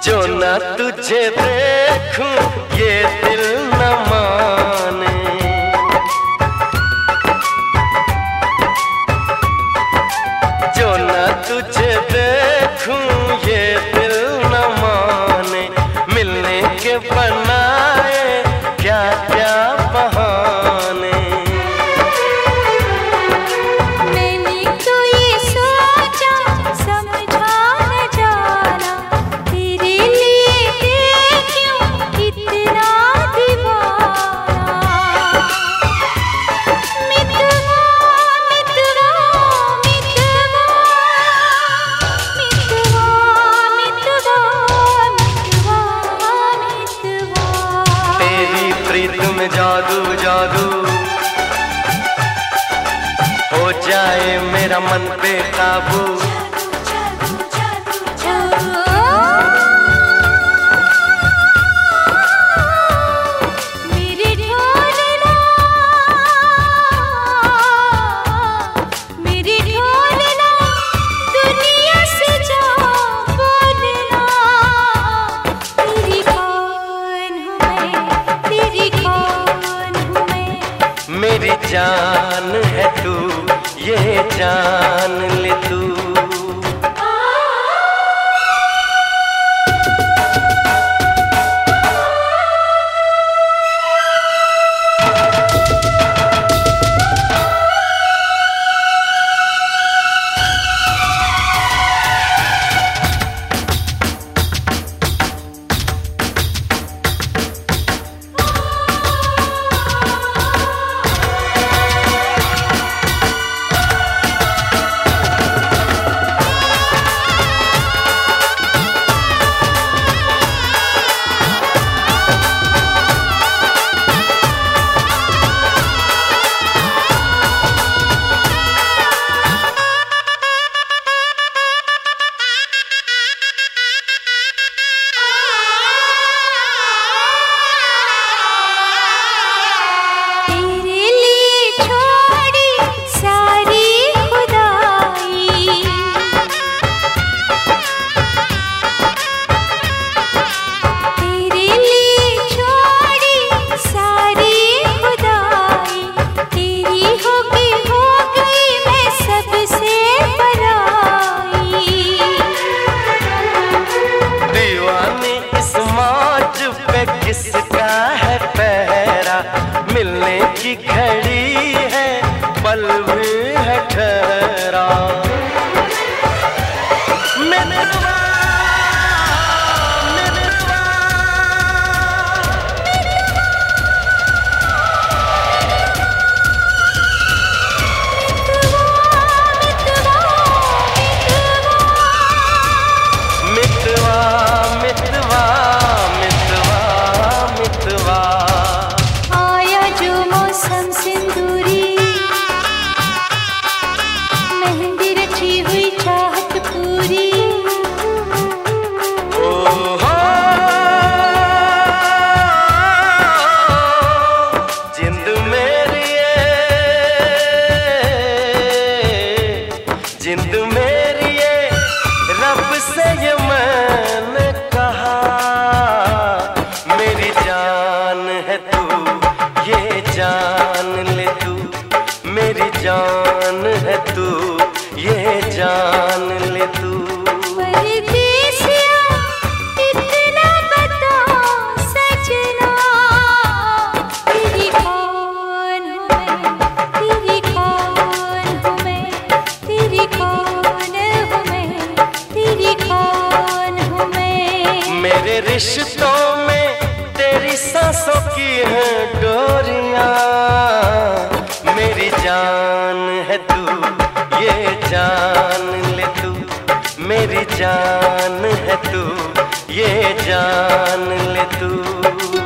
जो ना तुझे देखूं ये दिल न माने, जो ना तुझे देखूं ये दिल न माने। मिलने के बनाए क्या क्या बहाने। जादू जादू हो जाए मेरा मन पे काबू। मेरी जान है तू, ये जान ले तू। किसका है पहरा, मिलने की घड़ी है पल भी है ठहरा। जिंद मेरी ये रब से ये मैंने कहा, मेरी जान है तू, ये जान ले तू। मेरी जान है तू, ये जान ले तू। मेरे रिश्तों में तेरी सांसों की है डोरियां। मेरी जान है तू, ये जान ले तू। मेरी जान है तू, ये जान ले तू।